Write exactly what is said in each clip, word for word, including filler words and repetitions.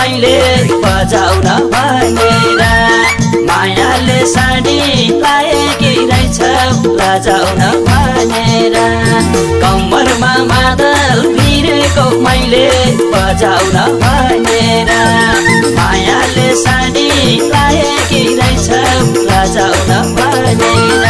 मैले बजाउन भनेर मायाले साडी लाएकी रहेछ बजाउन भनेर कम्मरमा मादल भिरेको मैले बजाउन भनेर मायाले साडी लाएकी रहेछ बजाउन भनेर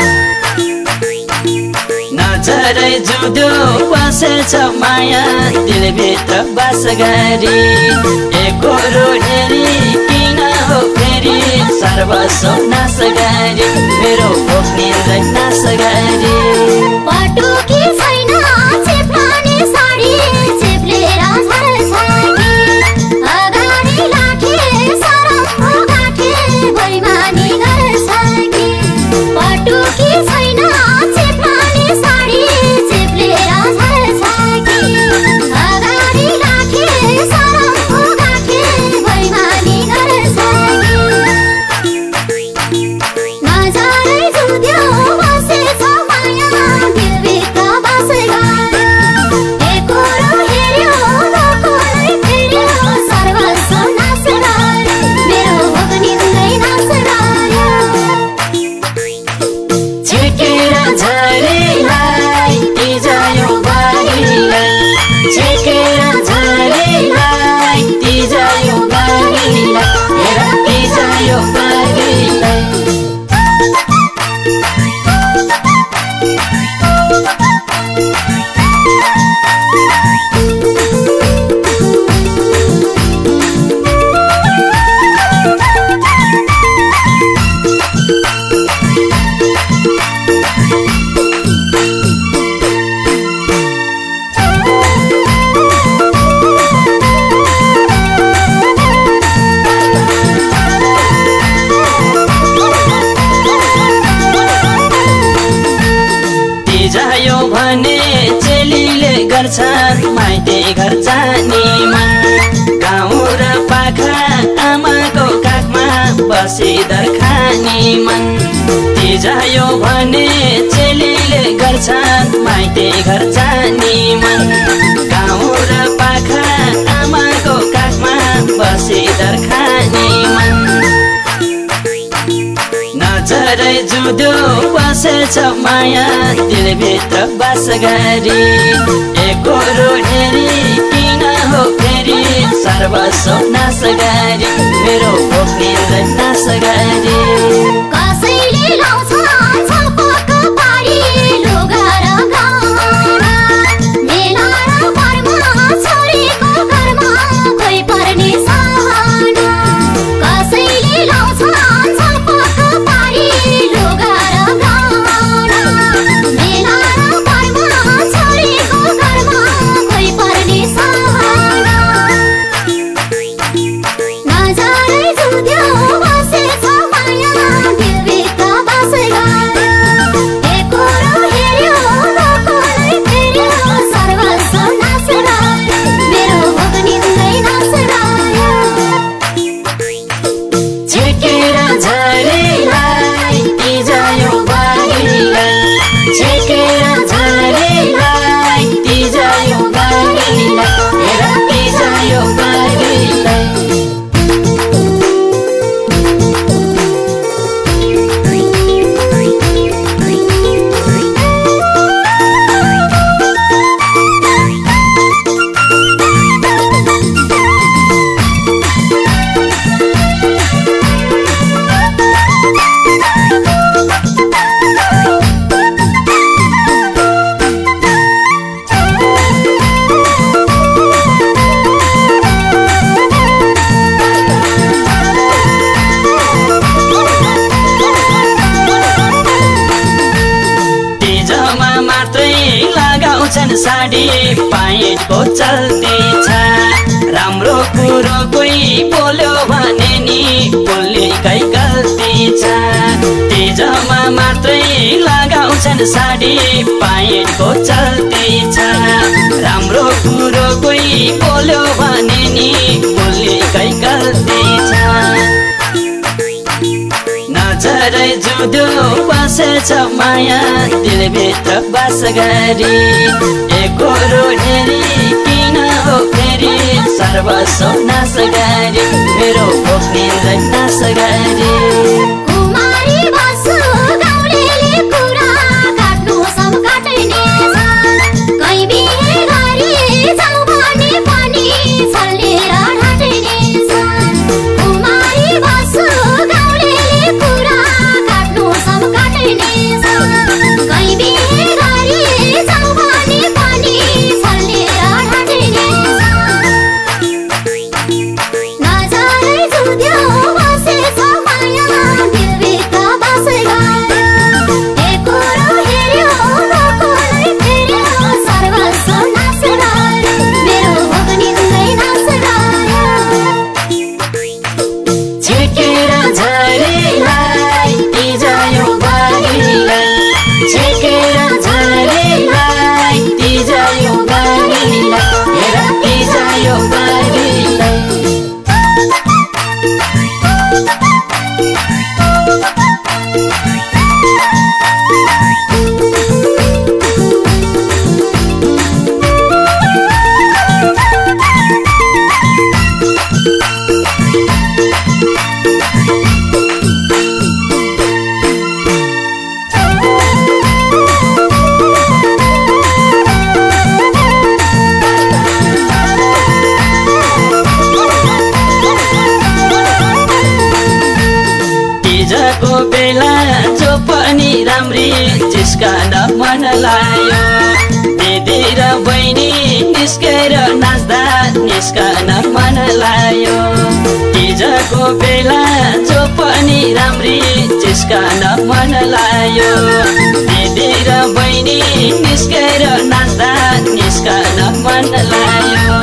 नजरै जुदो बसेछ माया दिलभित्र बास गरी एकरो हेरी किन हो फेरि सर्वस्व नाश गरी मेरो भोक निन्द्रै नाश गरी पटुकी छैन चेप्लाने साडी चेप्लेर झर्छकी अगाडि लाखे सरम्फो गाठे बैमानी गर्छकी पटुकी छैन चेप्लाने साडी चेप्लेर झर्छकी अगाडि लाखे सरम्फो गाठे बैमानी गर्छकी नजरै जुद्यो बसेछ माया दिलभित्र बास गरी एकरो हेर्यो नकोरै फेर्यो सर्वस्व नाश गरी मेरो भोक निन्द्रै नाश गर्यो झिकेर झरीलाई तिजायो बारीलाई झिकेर झरीलाई तिजायो बारीलाई हेर तिजायो बारीलाई जायो भने चेलीले गर्छन् माइती घर जाने मन गाउँ र पाखा आमाको काखमा बसी दर खाने मन जायो भने चेलीले गर्छन् माइती घर जाने मन गाउँ र पाखा आमाको काखमा बसी दर खाने मन नजरै जुदो बसेछ माया दिलभित्र बास गरी एकरो हेरी किन हो फेरि सर्वस्व नाश गरी मेरो भोक निन्द्रै नाश गरी कसैले लाउँछ छपक पारी लुगा र गहना मेला र परमा छोरीको घरमा खोइ पर्ने सहाना कसैले लाउँछ छपक पारी लुगा र गहना मेला र परमा छोरीको घरमा खोइ पर्ने सहाना नजरै जुद्यो बसेछ माया दिलभित्र बास गरी एकरो हेर्यो नकोरै फेर्यो सर्वस्व नाश गरी मेरो भोक निन्द्रै नाश गर्यो झिकेर झरीलाई तिजायो बारीलाई झिकेर झरीलाई तिजायो बारीलाई हेर तिजायो बारीलाई तिजमा मात्रै लगाउँछन् साडी पाइटको चल्ती छ राम्रो कुरो कोही बोल्यो भने नि बोल्नेकै गल्ती छ तिजमा मात्रै लगाउँछन् साडी पाइटको चल्ती छ राम्रो कुरो कोही बोल्यो भने नि बोल्नेकै गल्ती छ नजरै जुदो बसेछ माया दिलभित्र बास गरी एकरो हेरी किन हो फेरि सर्वस्व नाश गरे मेरो भोक निन्द्रै नाश गरे कुमारी बसु गाउँलेले कुरा काट्नु सब काट्ने छ कै बिहे गरी जाऊ भने पनि छल्लेर ढाट्ने छ कुमारी बसु गाउँलेले कुरा काट्नु सब काट्ने छ कै बिहे गरी जाऊ भने पनि छल्लेर ढाट्ने छ नजरै जुध्यो बसेछ माया दिलभित्र बसेर एकोरो हेर्यो नकोलाई फेर्यो सर्वस्व नाश गरे मेरो भोक निन्द्रै नाश गरे छेकेर झरेलाई तिजायो बारीलाई छेकेर झरेलाई तिजायो बारीलाई हेर तिजायो बारीलाई तिजको बेला जो पनि राम्री जिस्कन मन लायो दिदी र बहिनी निस्केर नाच्दा निस्कन मन लायो तिजको बेला जो पनि राम्री जिस्कन मन लायो दिदी र बहिनी निस्केर नाच्दा निस्कन मन लायो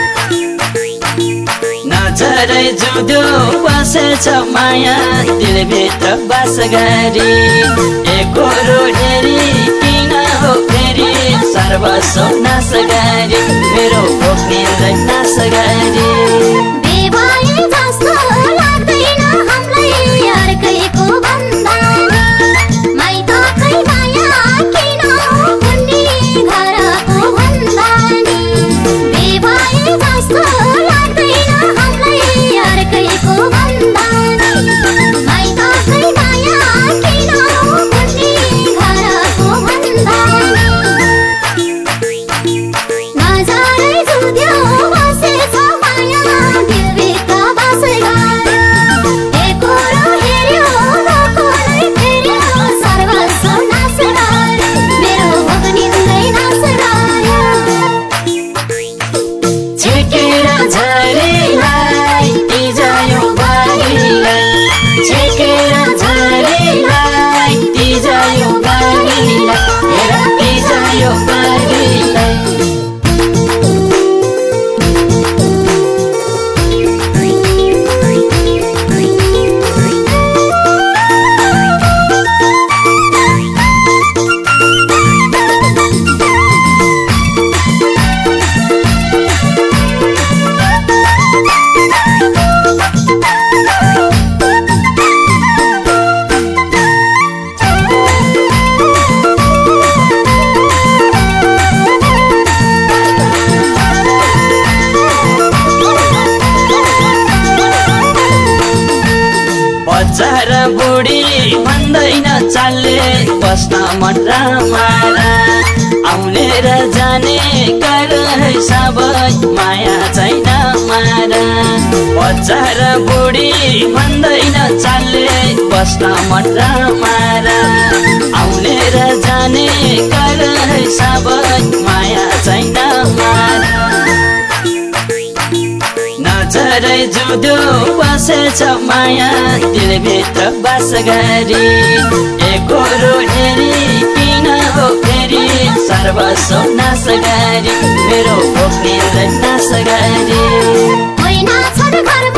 नजरै जुधो बसेछ माया दिलभित्र बास गरी एकोरो हेरी किन हो फेरि सर्वस्व नाश गरी मेरो भोक निन्द्रै नाश गरी बेवाई जस्तो लाग्दैन हामीलाई अर्कैको बन्धन माइतकै माया किन भन्ने घरको भन्दानी बेवाई जस्तो लाग्दैन हामीलाई अर्कैको बन्धन माइतकै माया किन भन्ने घरको भन्दानी नजरै जुध्यो बसेछ माया दिलभित्र बसेर एकोरो हेर्यो नकोलाई फेर्यो सर्वस्व नाश गरे मेरो भोक निन्द्रै नाश गरे छेकेर झरेलाई तिजायो बारीलाई छेकेर झरेलाई तिजायो बारीलाई हेर तिजायो बारीलाई बच्चा र बुढी भन्दैन चालले बस्न मन रमारा आउने र जाने कर है सबै माया छैन मारा बच्चा र बुढी भन्दैन चालले बस्न मन रमारा आउने र जाने कर है सबै माया छैन मारा नजरै जुधो बसेछ माया दिलभित्र बास गरी एकोरो हेरी किन हो फेरि सर्वस्व नाश गरी मेरो भोक निन्द्रै नाश गरी होइन छन् घर